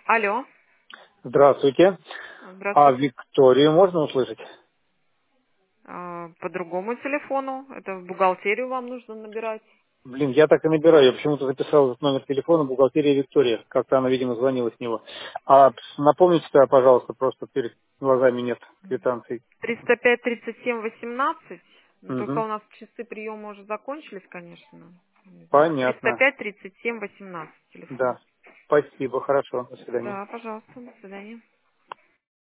Алло. Здравствуйте. А Здравствуйте. Викторию можно услышать? По другому телефону. Это в бухгалтерию вам нужно набирать. Блин, я так и набираю. Я почему-то записал этот номер телефона бухгалтерия Виктория. Как-то она, видимо, звонила с него. А напомните, пожалуйста, просто перед глазами нет квитанций. 305-37-18. Ну, только Угу. у нас часы приема уже закончились, конечно. Не знаю. Понятно. 305-37-18 телефон. Да. Спасибо, хорошо. До свидания. Да, пожалуйста. До свидания.